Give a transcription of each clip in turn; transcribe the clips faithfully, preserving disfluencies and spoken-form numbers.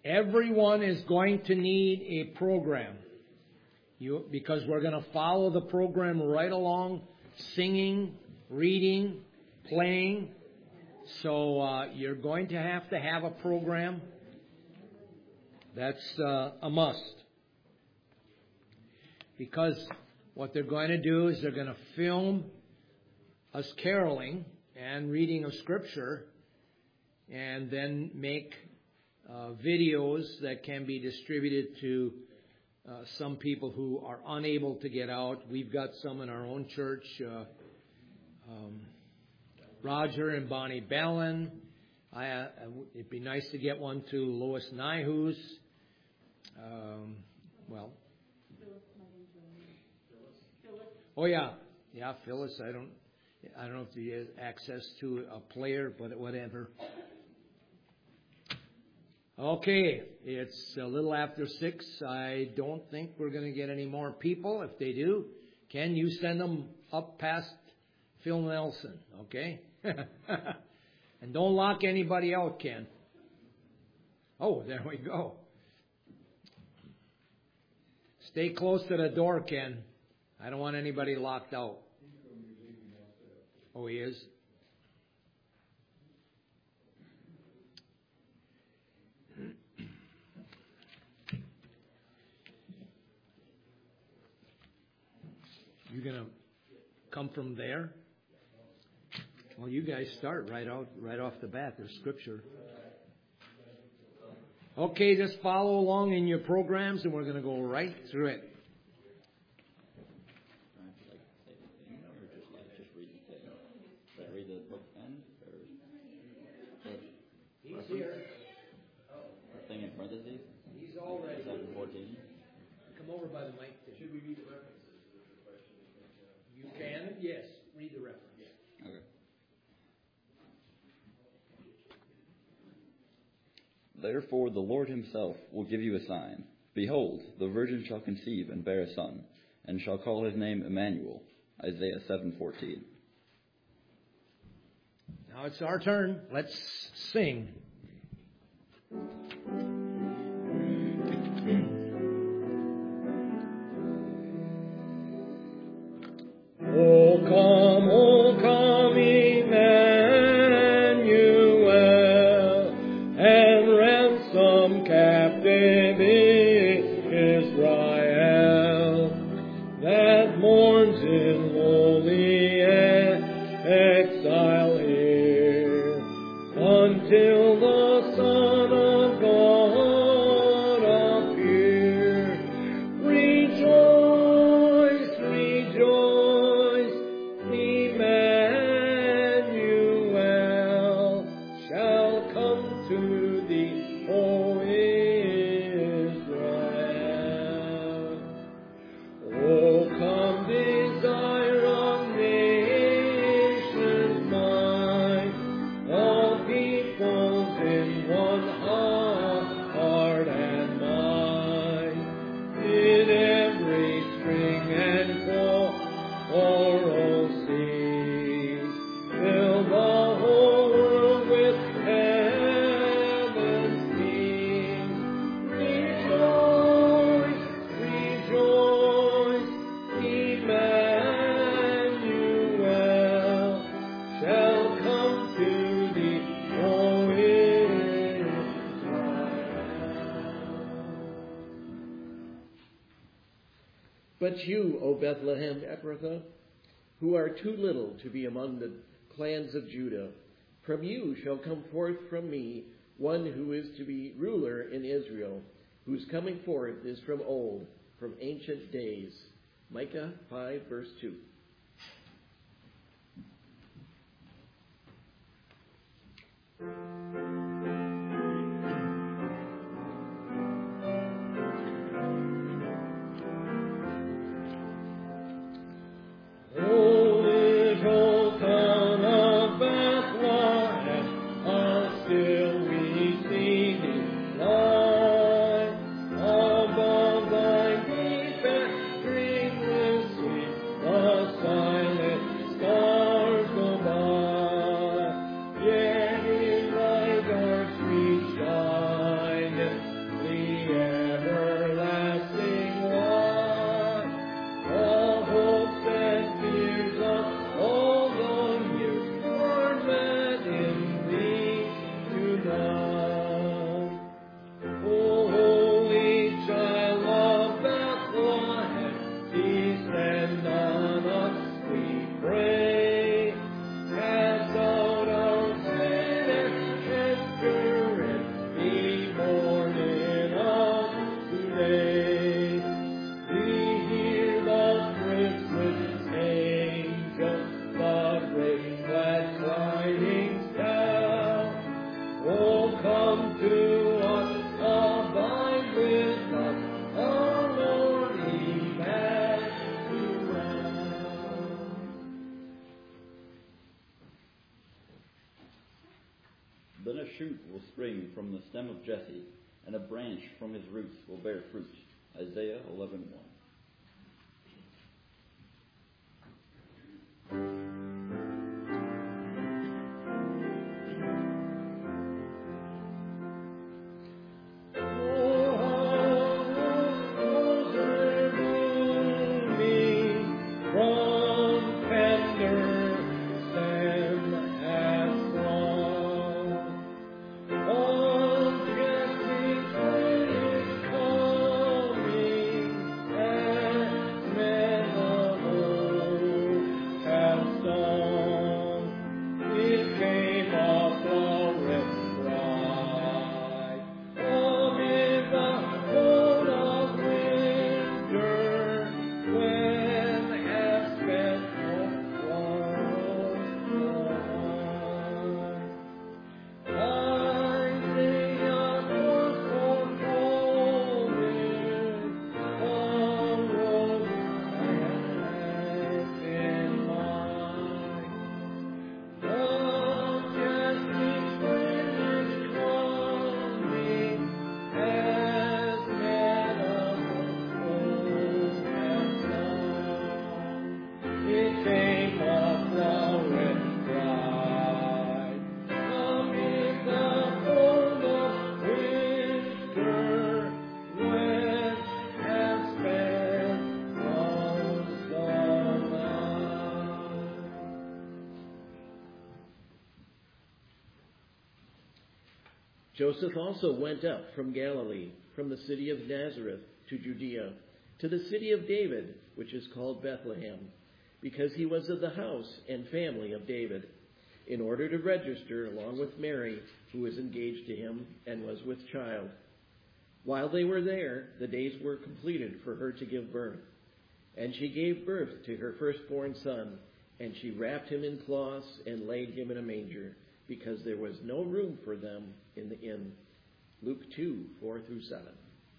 everyone is going to need a program. You, because we're going to follow the program right along, singing, reading, playing. So uh, you're going to have to have a program. That's uh, a must. Because what they're going to do is they're going to film us caroling and reading of Scripture, and then make uh, videos that can be distributed to uh, some people who are unable to get out. We've got some in our own church. Uh, um, Roger and Bonnie Ballin. I, uh, it'd be nice to get one to Lois Nyhus. Um, well, oh yeah, yeah, Phyllis. I don't, I don't know if he has access to a player, but whatever. Okay, it's a little after six. I don't think we're going to get any more people. If they do, Ken, you send them up past Phil Nelson, okay? And don't lock anybody out, Ken. Oh, there we go. Stay close to the door, Ken. I don't want anybody locked out. Oh, he is? You gonna come from there? Well, you guys start right out, right off the bat. There's Scripture. Okay, just follow along in your programs, and we're going to go right through it. He's here. The thing in parentheses? He's already. seven fourteen. Come over by the mic. There. Should we read the references? You can, yes. Read the reference. Okay. Therefore the Lord himself will give you a sign. Behold, the virgin shall conceive and bear a son, and shall call his name Emmanuel. Isaiah seven fourteen. Now it's our turn. Let's sing. Oh, come, oh, come, Emmanuel, and ransom captive Israel, that mourns in lowly exile here, until the Son of God appear. Rejoice, rejoice, Emmanuel shall come to thee, O Israel. Oh, come, desire of nations mine, all peoples in one heart and mind, in every string and choral seas, fill the whole world with heaven's peace. Rejoice, rejoice, Emmanuel shall come to thee, O Israel. But you, O Bethlehem Ephrathah, who are too little to be among the clans of Judah, from you shall come forth from me one who is to be ruler in Israel, whose coming forth is from old, from ancient days. Micah five, verse two. O little town of Bethlehem, how still we see thee lie, above thy deep and dreamless sweep, the silent stars go by. Yet in the come to us, abide with us, our Lord Emmanuel. Then a shoot will spring from the stem of Jesse, and a branch from his roots will bear fruit. Isaiah eleven one. Joseph also went up from Galilee, from the city of Nazareth to Judea, to the city of David, which is called Bethlehem, because he was of the house and family of David, in order to register along with Mary, who was engaged to him and was with child. While they were there, the days were completed for her to give birth. And she gave birth to her firstborn son, and she wrapped him in cloths and laid him in a manger, because there was no room for them in the inn. Luke two, four through seven.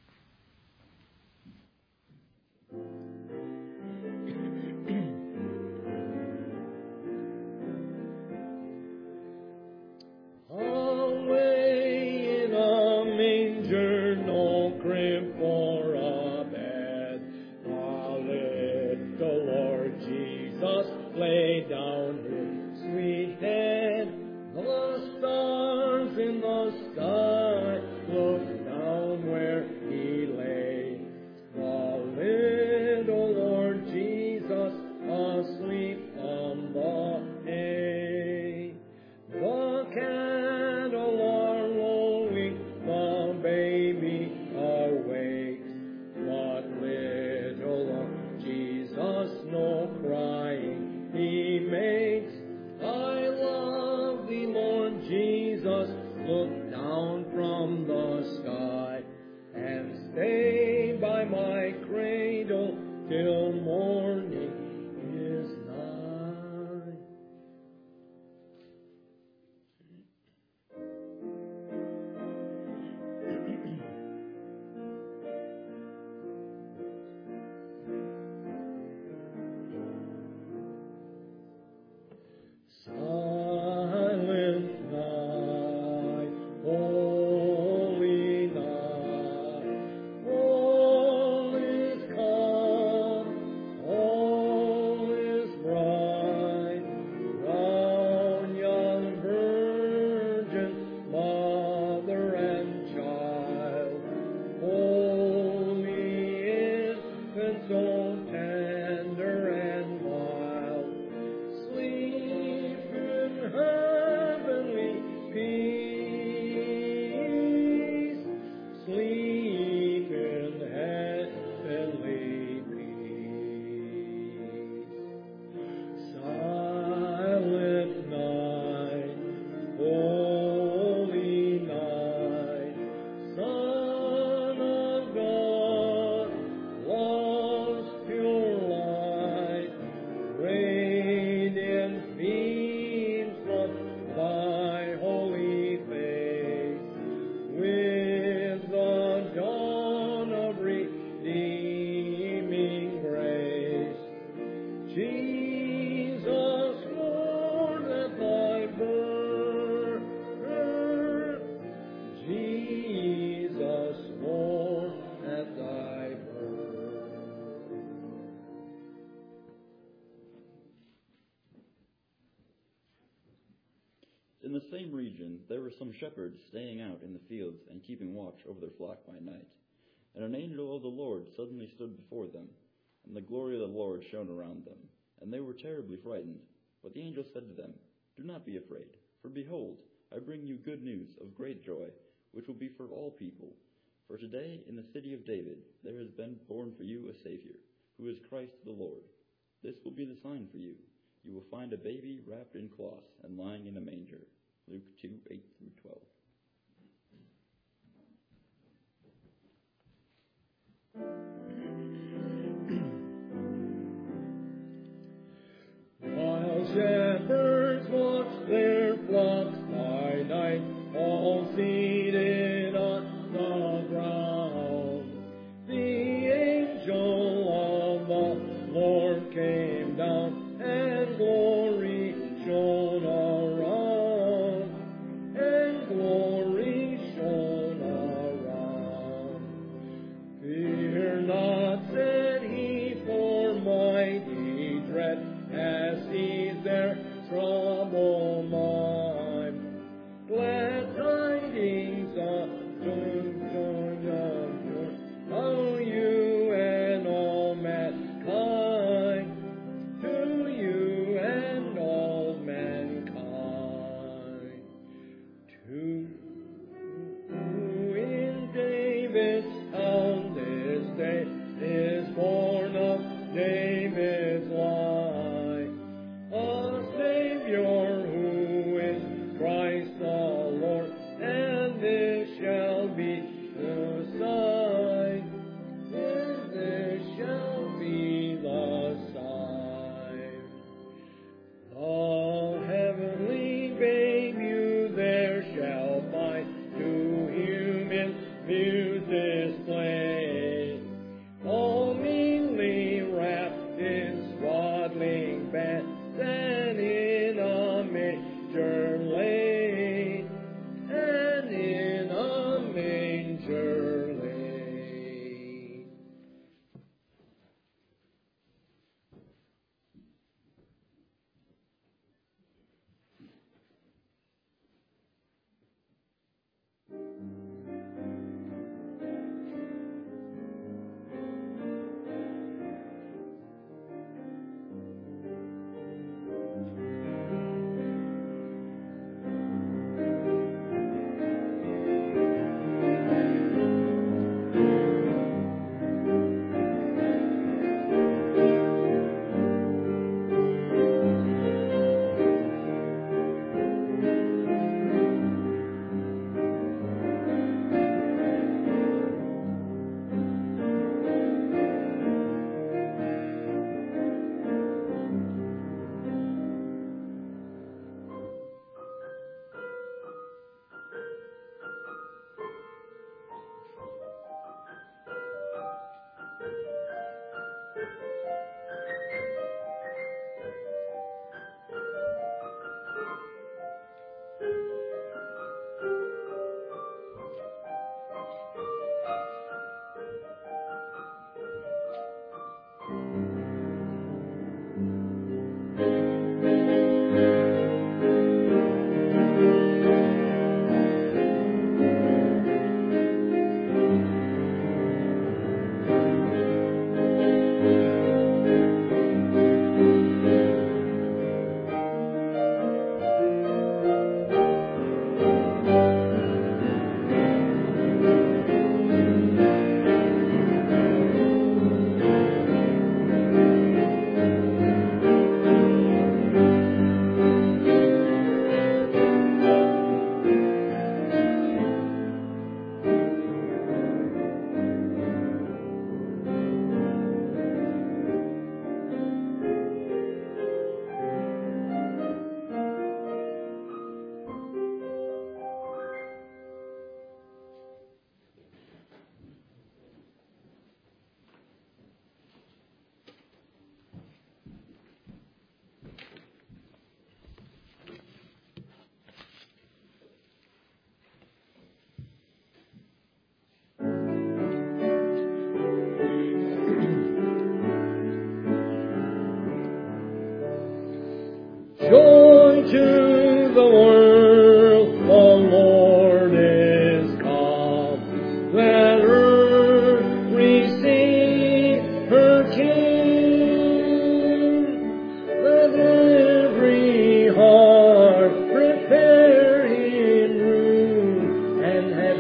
Away in a manger, no crib for a bed, a little Lord Jesus laid down his sweet head. The stars in the sky looked down where he lay. The little Lord Jesus asleep on the hay. The cattle are lowing, the baby awakes. But little Lord Jesus no crying he makes. I love thee, Lord Jesus, look down from the sky and stay by my cradle till morning is nigh. Silent night, holy night. some shepherds staying out in the fields and keeping watch over their flock by night. And an angel of the Lord suddenly stood before them, and the glory of the Lord shone around them. And they were terribly frightened. But the angel said to them, "Do not be afraid, for behold, I bring you good news of great joy, which will be for all people. For today in the city of David there has been born for you a Savior, who is Christ the Lord. This will be the sign for you. You will find a baby wrapped in cloths and lying in a manger." Luke two, eight through twelve. While shepherds watch their flocks by night, all seated on the ground, the angel of the Lord came down, and glory shone around, and glory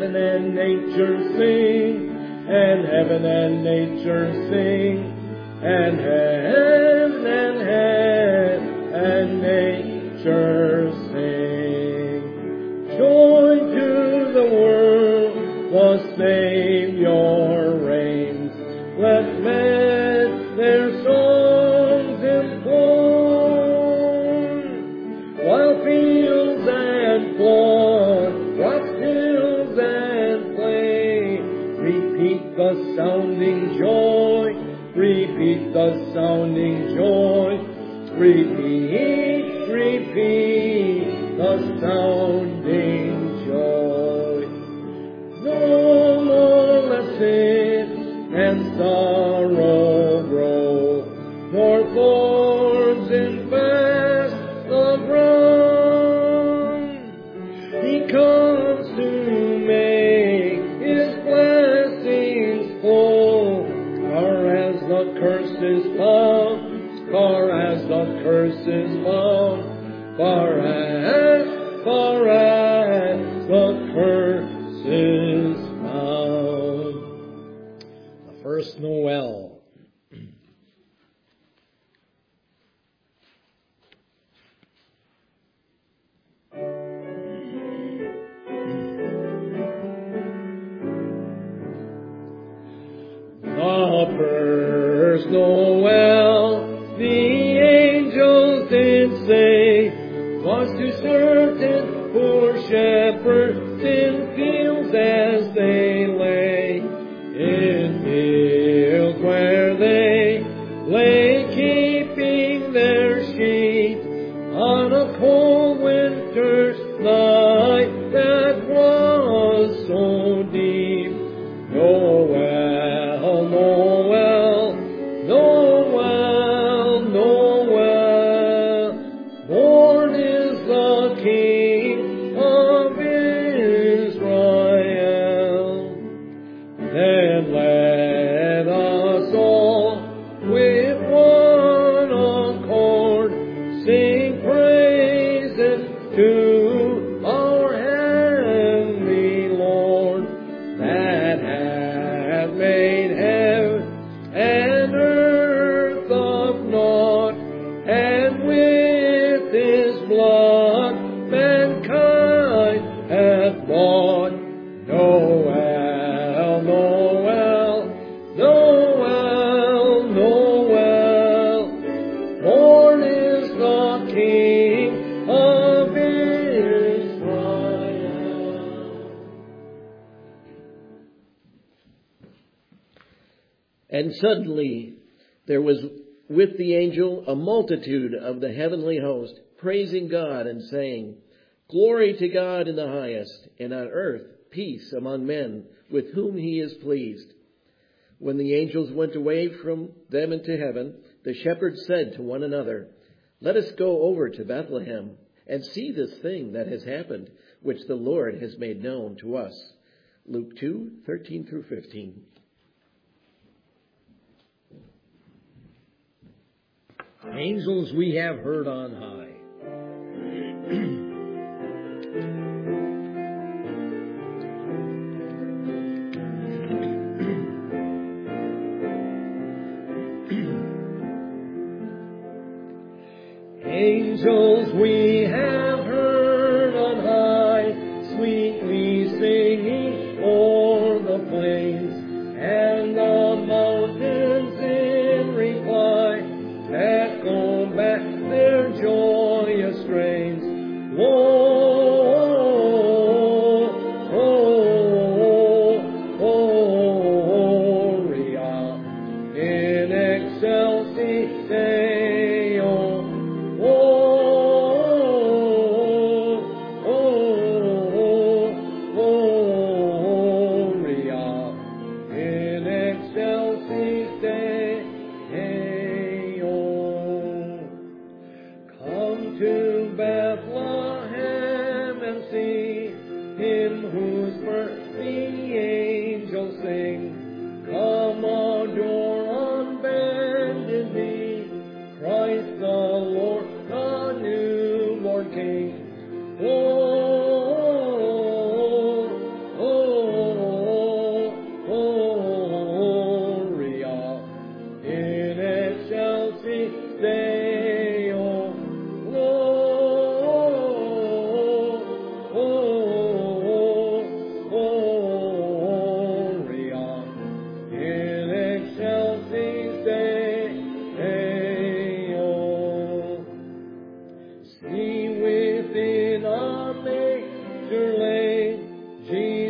heaven and nature sing, and heaven and nature sing, and heaven and heaven and nature sing. Joy to the world, the Savior reigns. Let men their songs employ, while fields and floods, rocks, hills and plain, repeat the sounding joy, repeat the sounding joy, repeat, repeat the sounding joy. No more lesson and sorrow grow, nor thorns infest the ground. He comes to make His blessings flow, far as the curse is found, far as the curse is found, far as, far as the curse is found. The first Noel. The first Noel, the angels did say, was to certain poor shepherds in fields as they lay, in fields where they lay keeping their sheep on a cold winter's night that was so deep. Noel, Noel, Noel, Noel, born is the King of Israel. Then let us all with one accord sing praises to our heavenly Lord, that hath made heaven and earth of naught, and with His blood mankind hath bought. Noel, Noel, Noel, Noel, born is the King of Israel. And suddenly there was with the angel a multitude of the heavenly host, praising God and saying, Glory to God in the highest, and on earth peace among men with whom He is pleased. When the angels went away from them into heaven, the shepherds said to one another, Let us go over to Bethlehem and see this thing that has happened, which the Lord has made known to us. Luke two, thirteen through fifteen. Angels we have heard on high. Angels we have heard on high, sweetly singing o'er the plains, and the mountains in reply echo back their joyous strains. Lord, Gloria in excelsis Deo. Oh, oh,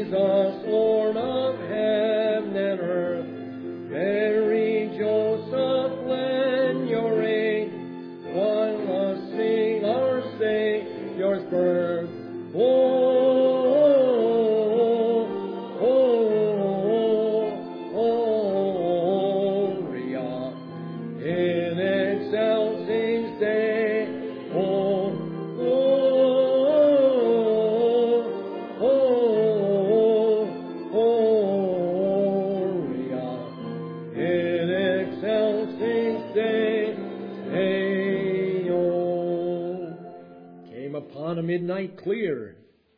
Jesus, Lord of heaven and earth. Mary, Joseph, lend your aid, while us sing our Savior's birth. Oh, oh, oh, Gloria in excelsis Deo. Upon a midnight clear.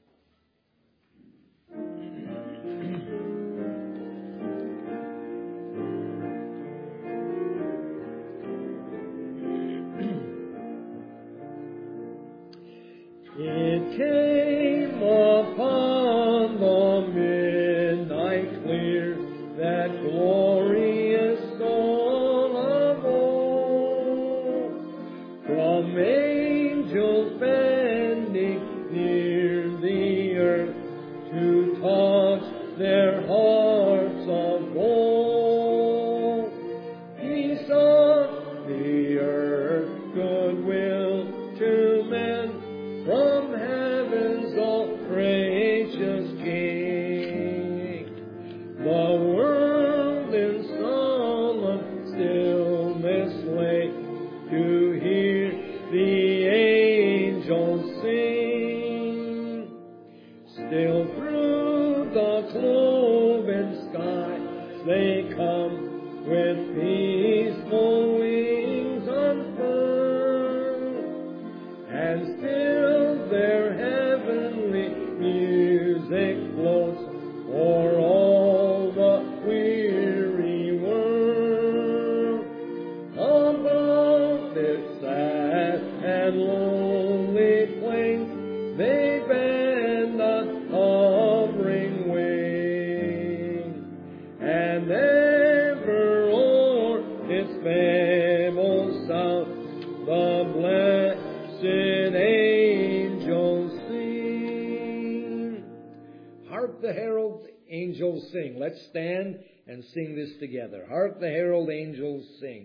It came upon the midnight clear, that glorious dawn of all, from angels bending near the earth to touch their hearts of gold. Peace on the earth, goodwill to men, from heaven's all gracious King. The world in solemn stillness lay to hear the angels sing. Still through the cloven skies they come with peaceful wings unfurled, and still their heavenly music floats o'er all the weary world. Above this sad and lonely plain they bend a hovering wing, and ever o'er its fables sound the blessed angels sing. Hark the herald angels sing. Let's stand and sing this together. Hark the herald angels sing.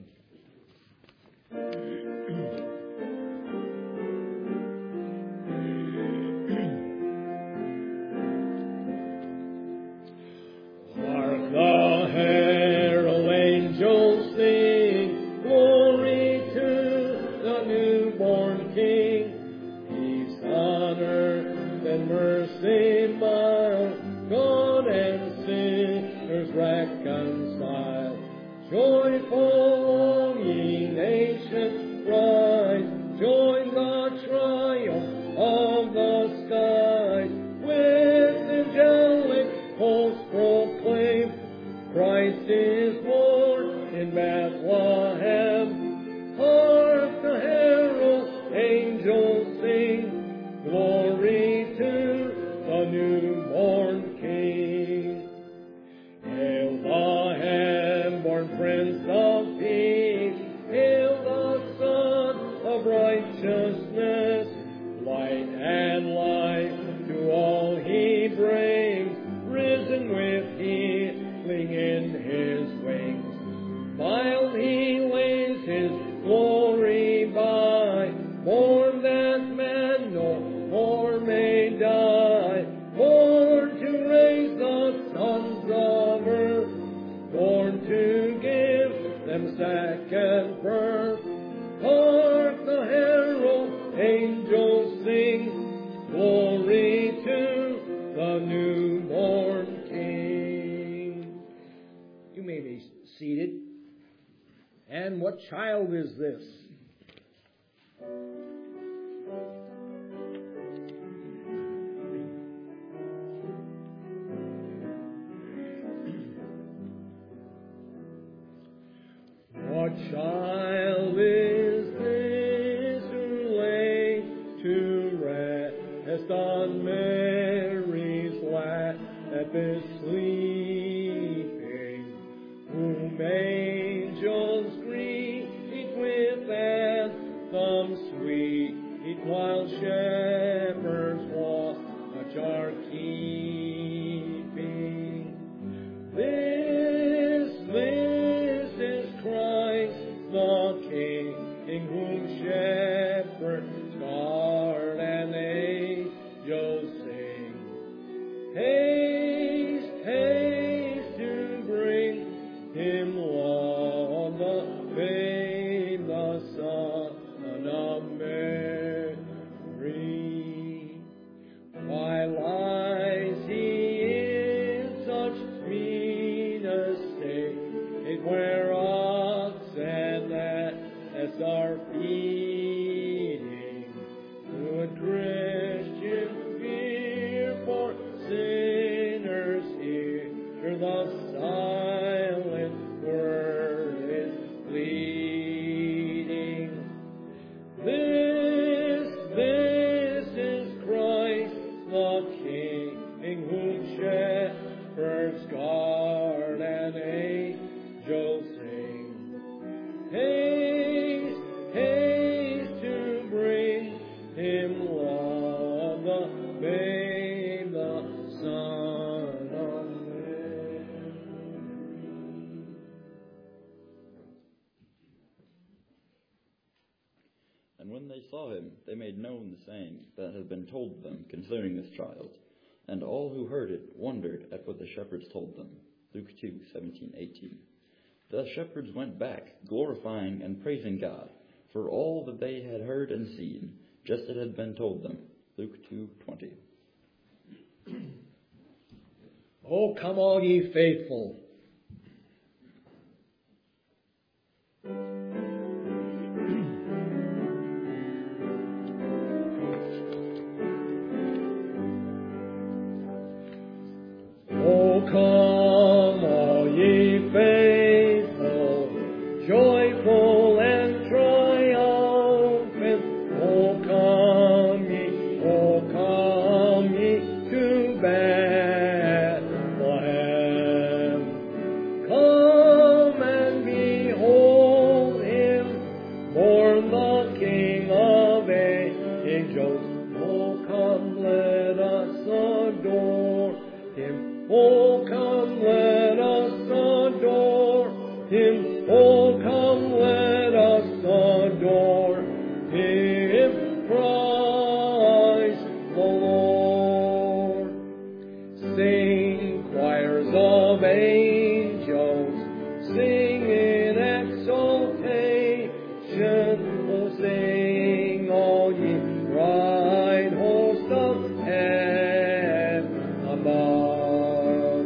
Hark the herald angels sing, glory to the newborn King. Peace on earth and mercy mild, God and sinners reconciled. Joyful, ye nations, rise, join the triumph of the skies. With angelic hosts proclaim, Christ is born in Bethlehem. Hark the herald angels sing, glory to the newborn King. Hail the heaven-born Prince of Peace, hail the Son of Righteousness. Light and life to all he brings, risen with healing in his wings. While he lays his glory by, born that man no more may die, born to raise the sons of earth, born to give them second birth. Hark the herald angels sing, glory to the newborn King. You may be seated. And what child is this? What child is this who lay to rest on Mary's lap is sleeping, whom angels greet with anthems sweet, while shepherds watch our King? saw him, they made known the saying that had been told them concerning this child. And all who heard it wondered at what the shepherds told them. Luke two, seventeen, eighteen. The shepherds went back, glorifying and praising God for all that they had heard and seen, just as it had been told them. Luke two, twenty. Oh, come all ye faithful. Oh, come all ye faithful, joyful and triumphant. Oh, come ye, oh, come ye to Bethlehem. Come and behold him, born the King of angels. Oh, come, let us adore him. Oh, come, let us adore him. Oh, come, let us adore him. Christ the Lord. Sing, choirs of angels, sing in exaltation. Oh, sing, all ye bright host of heaven above.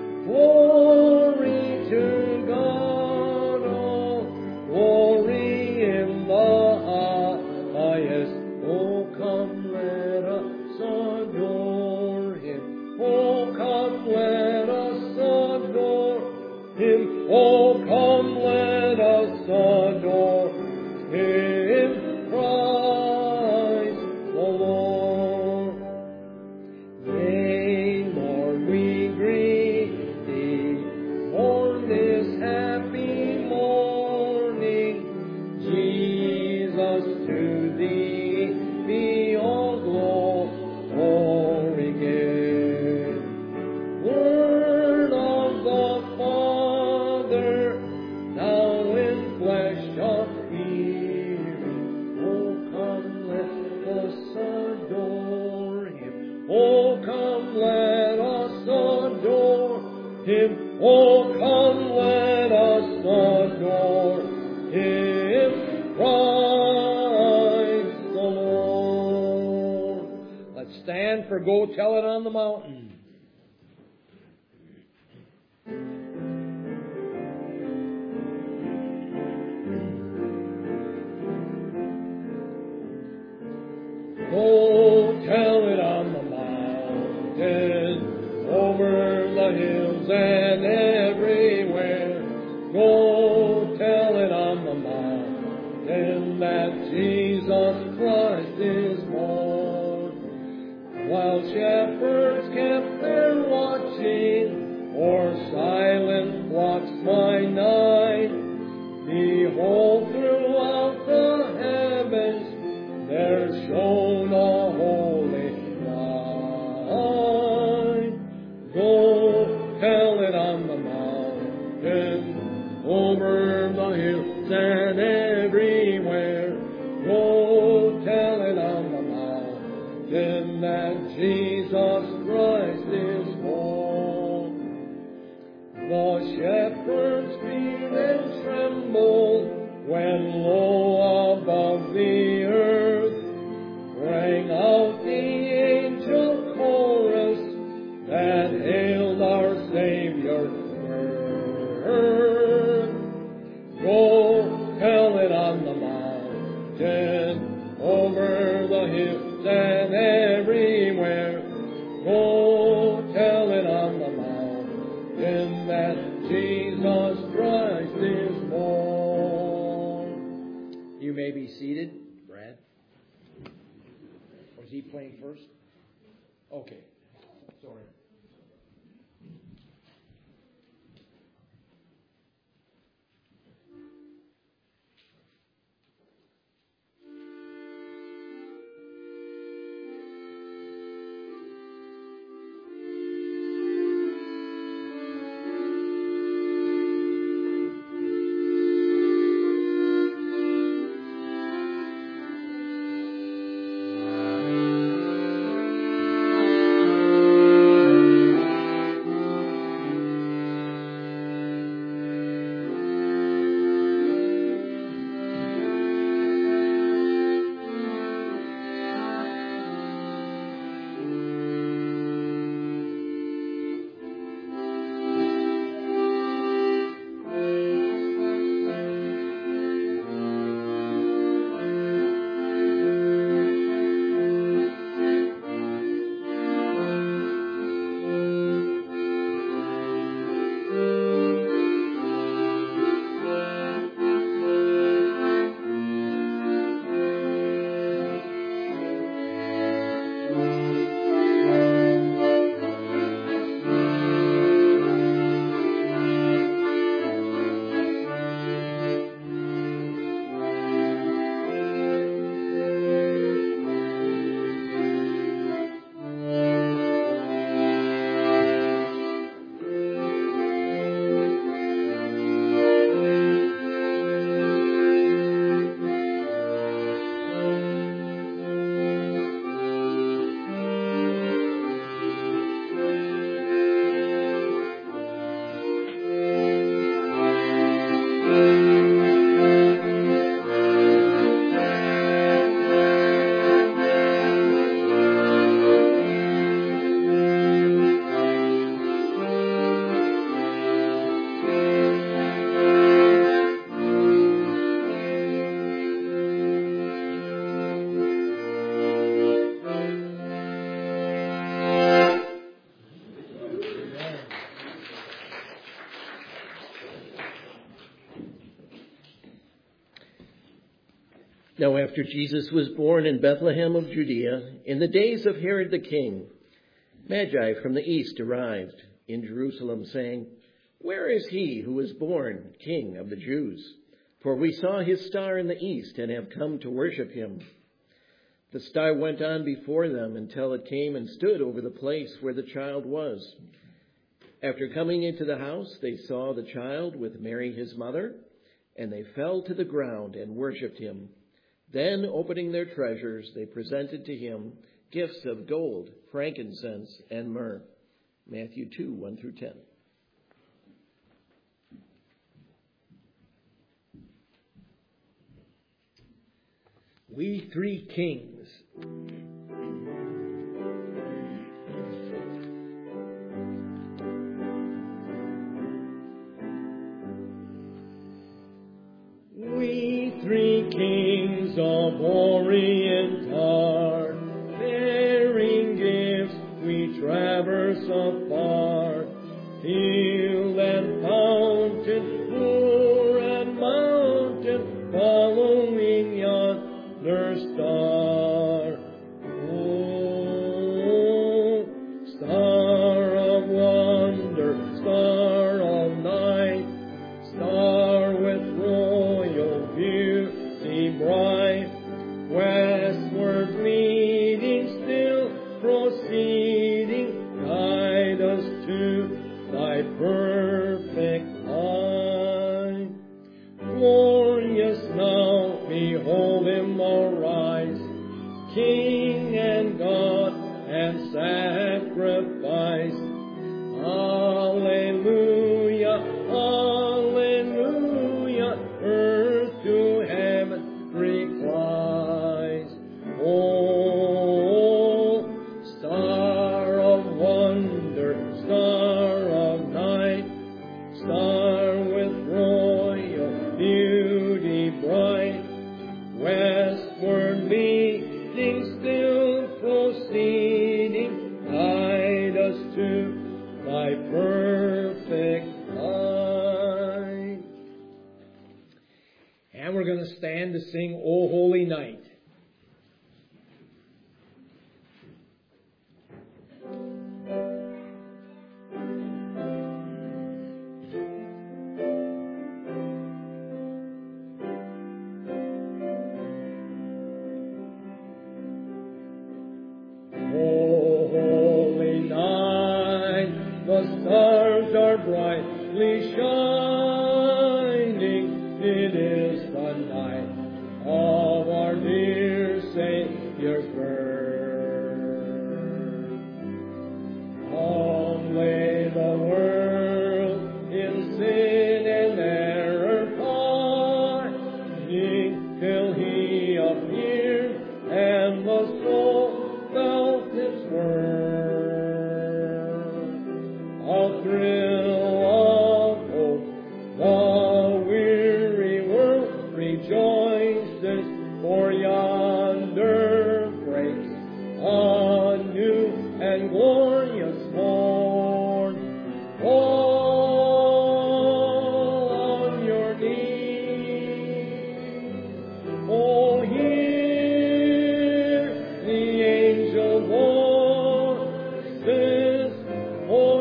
Glory to God, oh, glory in the highest. Oh, come, let us adore him. Oh, come, let us adore him. Oh, come, let us adore him. Christ the Lord. Yea, Lord, we greet thee on this happy morning. Jesus, to thee be all glory given. Word of the Father, now in flesh appearing. Oh, come, let us adore him. Oh, come, let us adore him. Oh, come, let us adore him. Christ the Lord. Let's stand for Go Tell It on the Mountain. Go tell it on the mountain, over the hills and everywhere. Go tell it on the mountain that Jesus Christ is born. While shepherds kept their watching, o'er silent flocks by night, behold, throughout the heavens there shone a holy light. Go tell it on the mountain, over the hills and everywhere. Go tell it on the mountain that Jesus Christ is born. The shepherds feared and trembled when low above the earth rang out the angel chorus that hailed our Savior's birth. Go tell it on the mountain, over the hills and everywhere. Go tell it on the mountain that Jesus Christ is born. You may be seated. Brad? Was he playing first? Okay. Sorry. Now after Jesus was born in Bethlehem of Judea, in the days of Herod the king, Magi from the east arrived in Jerusalem, saying, "Where is he who was born King of the Jews? For we saw his star in the east and have come to worship him." The star went on before them until it came and stood over the place where the child was. After coming into the house, they saw the child with Mary his mother, and they fell to the ground and worshipped him. Then, opening their treasures, they presented to him gifts of gold, frankincense, and myrrh. Matthew two, one through ten. We three kings. We three kings of Orient are, bearing gifts we traverse afar, hill and mountain, moor and mountain, following yonder star. Oh, star of wonder, star of night, star with royal beauty bright, westward leading, still proceeding, guide us to thy perfect eye. Glorious now, behold him arise, King and God and sacrifice. Alleluia, alleluia, earth to heaven replies. Oh, star of wonder, star of night, star with royal beauty bright, westward leading, still proceeding, guide us to thy perfect eye. And we're going to stand to sing O Holy Night. O holy night, the stars are brightly shining. It is the night of our dear Savior's birth. Long lay the world in sin and error pining, till he appeared and the soul felt its worth. A thrill of hope, the weary world rejoices, for yonder breaks a new and glorious morn. Fall on your knees, oh, hear the angel voices, oh,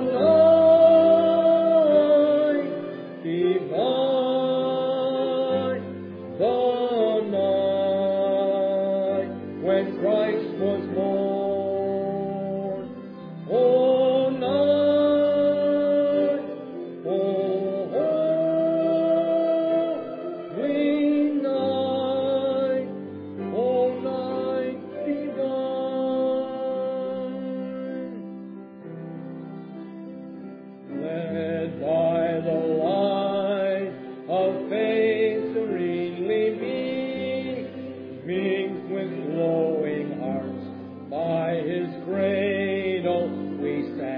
night divine, the night when Christ was born. Oh, night, oh, holy night, oh, night divine. Led by the light of faith serenely beaming, with glowing hearts by his cradle we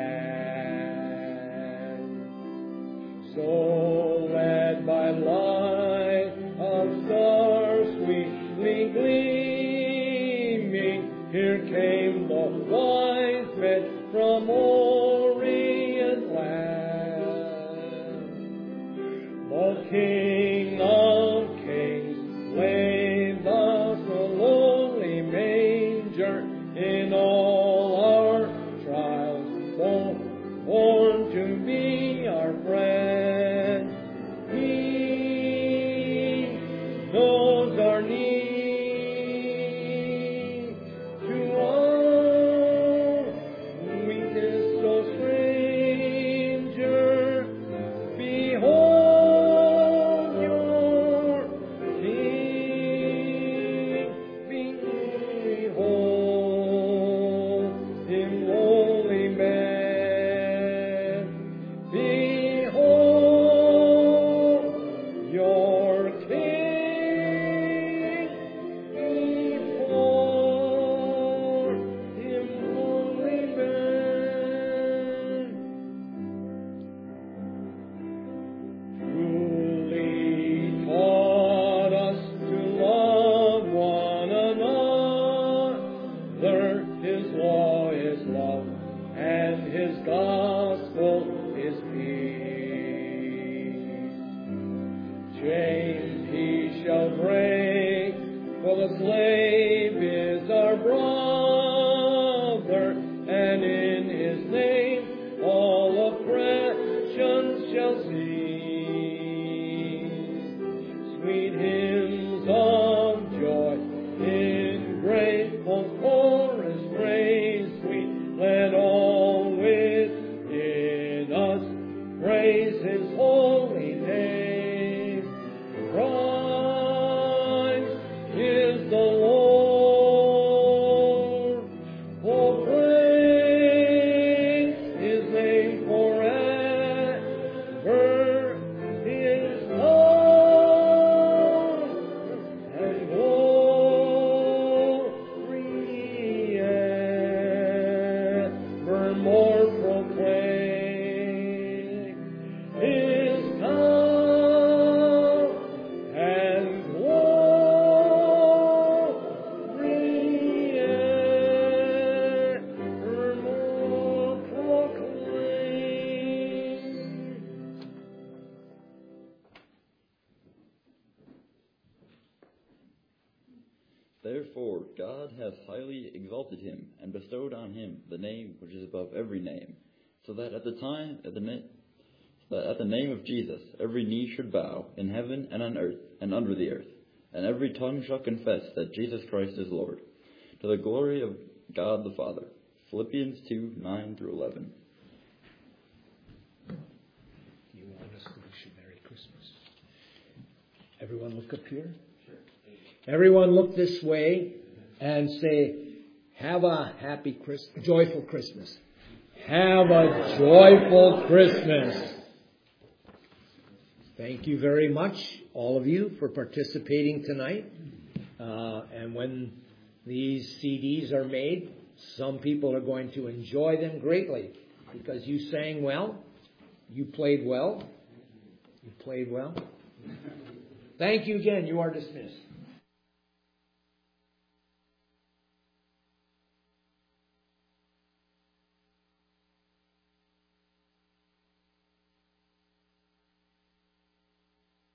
stand. So led by light of stars sweetly gleaming, here came the wise men from Orient land. The King of Kings laid the come to be our friend. He knows our need. To all weakness so stranger, behold your King. Behold him, lowly man. Behold your King. Before him, lowly man. Truly taught us to love one another. His law is love, and his gospel is peace. Chains he shall break, for the slave is our brother, and in his name all oppressions shall cease. Sweet hymns of joy in grateful chorus praise sweet, let all within us praise his holy name. Christ is the Lord. Oh, praise his name forever. His love and glory evermore proclaim. His love and glory evermore proclaim. Therefore God hath highly exalted him, and bestowed on him the name which is above every name, so that at the time at the na- so that at the name of Jesus every knee should bow, in heaven and on earth and under the earth, and every tongue shall confess that Jesus Christ is Lord, to the glory of God the Father. Philippians two, nine through eleven. You want us to wish you Merry Christmas? Everyone look up here. Everyone look this way and say, have a happy Christmas, joyful Christmas. Have a joyful Christmas. Thank you very much, all of you, for participating tonight. Uh, and when these C Ds are made, some people are going to enjoy them greatly because you sang well, you played well, you played well. Thank you again. You are dismissed.